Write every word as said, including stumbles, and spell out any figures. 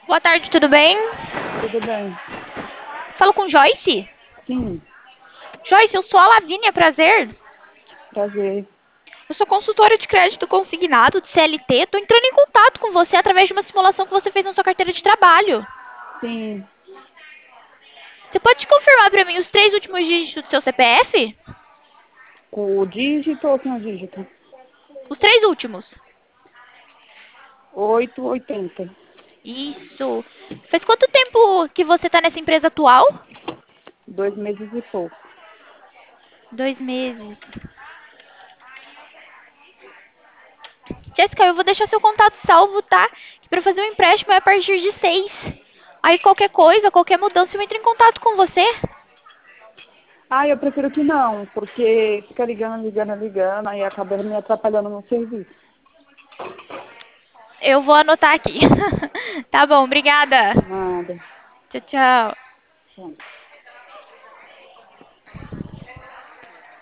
Boa tarde, tudo bem? Tudo bem? Falo com Joyce? Sim, Joyce, eu sou a Lavínia, prazer. prazer. Eu sou consultora de crédito consignado de C L T. Tô entrando em contato com você através de uma simulação que você fez na sua carteira de trabalho. Sim, Você pode confirmar para mim os três últimos dígitos do seu C P F? com o dígito ou sem o dígito? Os três últimos. Oito oitenta. Isso. Faz quanto tempo que você está nessa empresa atual? Dois meses e pouco. Dois meses. Jéssica, eu vou deixar seu contato salvo, tá? Que para fazer um empréstimo é a partir de seis. Aí qualquer coisa, qualquer mudança, eu entro em contato com você. Ah, eu prefiro que não, porque fica ligando, ligando, ligando, aí acaba me atrapalhando no serviço. Eu vou anotar aqui. Tá bom, obrigada. Nada. Tchau, tchau. Tchau.